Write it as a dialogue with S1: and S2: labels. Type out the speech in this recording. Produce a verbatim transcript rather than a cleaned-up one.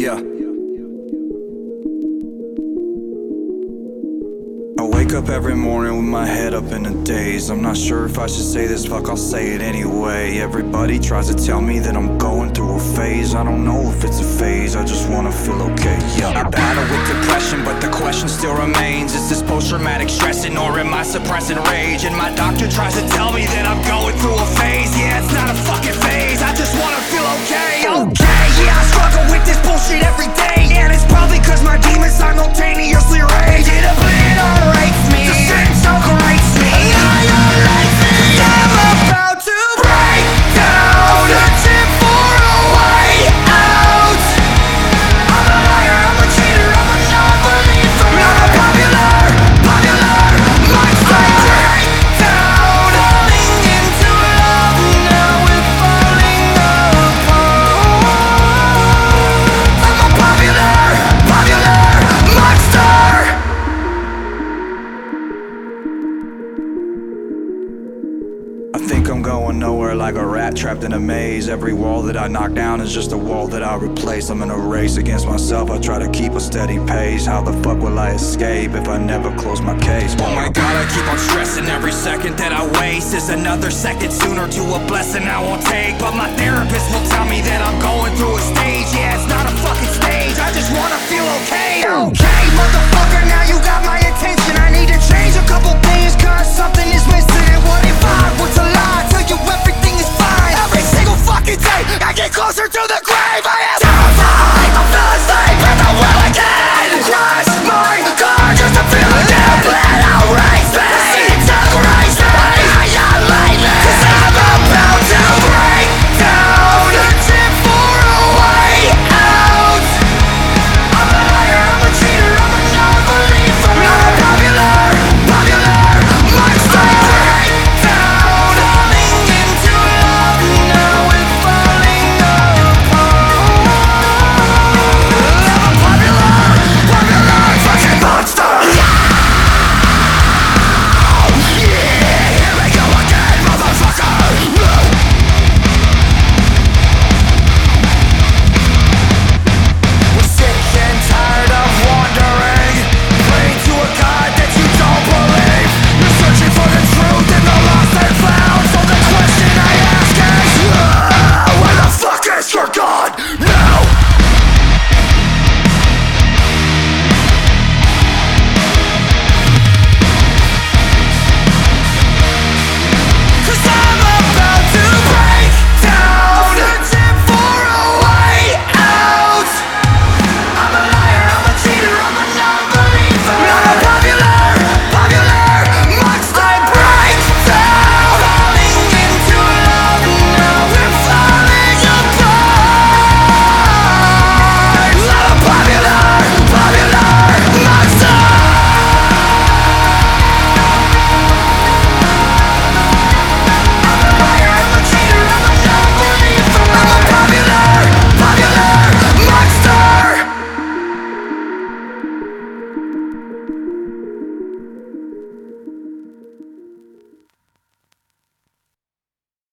S1: Yeah. I wake up every morning with my head up in a daze. I'm not sure if I should say this, fuck, I'll say it anyway. Everybody tries to tell me that I'm going through a phase. I don't know if it's a phase, I just wanna feel okay, yeah. I battle with depression, but the question still remains: is this post-traumatic stressing, or am I suppressing rage? And my doctor tries to tell me that I'm going through a phase. Yeah, it's not a fucking phase, I just wanna feel okay, okay. Yeah, I struggle with this bullshit every day, and it's probably cause my demons simultaneously rage. It obliterates me, the sentence grates me, annihilates me. I'm about to break down, searching for a way out. I'm a liar, I'm a cheater, I'm a non-believer. I'm a popular, popular monster. Break down, falling into love, now we're falling apart. I'm a popular, popular monster. I think I'm going nowhere, like a rat trapped in a maze. Every wall that I knock down is just a wall that I replace. I'm in a race against myself, I try to keep a steady pace. How the fuck will I escape if I never close my case? Oh my god, I keep on stressing. Every second that I waste is another second sooner to a blessing I won't take. But my therapist will tell me that I'm going through a stage